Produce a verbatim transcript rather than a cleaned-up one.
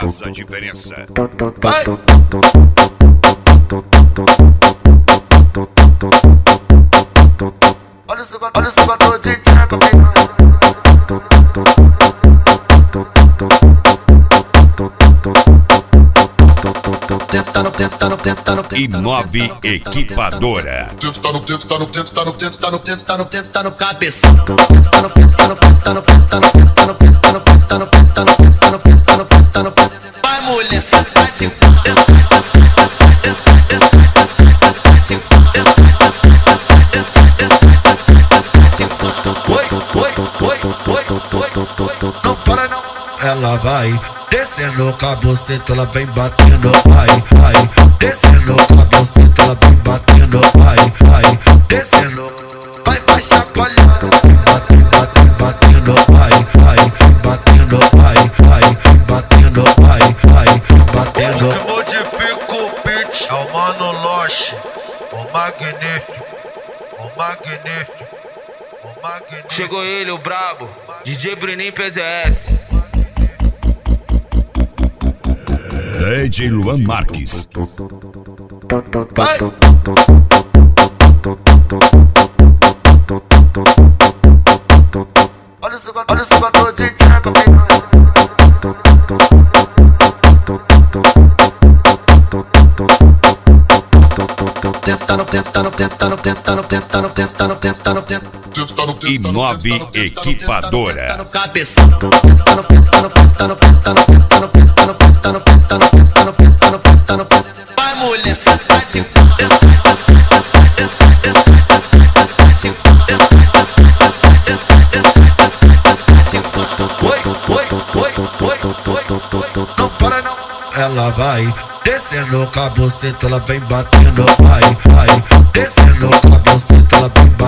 faz a diferença. Vai. Olha o segundo, olha o segundo de tcheca, tentando, tentando, tentando, Inove Equipadora. tentando, tentando, tentando, tentando, tentando, tentando, cabeça. Tentando, tentando, tentando, tentando, tentando, tentando, tentando, tentando, tentando, tentando, tentando. Vai, mulher, sentadinho. Oi, oi, oi, oi, oi, não para não. Ela vai descendo com a buceta, ela vem batendo, ai, ai. Descendo com a buceta, ela vem batendo, ai, ai. Descendo, vai, vai chacoalhando, batendo, batendo, batendo, ai, ai. Batendo, ai, ai. Batendo, ai, ai. Batendo. O que modifica o beat é o Mano Loche, o magnífico, o magnífico, o magnífico. Chegou ele, o brabo, D J Bruninho P Z S. D J Luan Marques. Vai. Olha o segundo, olha o segundo de tcheca, tentando, tentando, tentando, tentando, tentando, tentando, tentando, tentando, Inove Equipadora. cabeça. Tentando, tentando, tentando, tentando, tentando, tentando, tentando, tentando, tentando, tentando, tentando, tentando. Vai, mulher, sentadinho. Oi, oi, oi, oi, oi, não para não. Ela vai descendo com a buceta, ela vem batendo, ai, ai. Descendo com a buceta, ela vem batendo.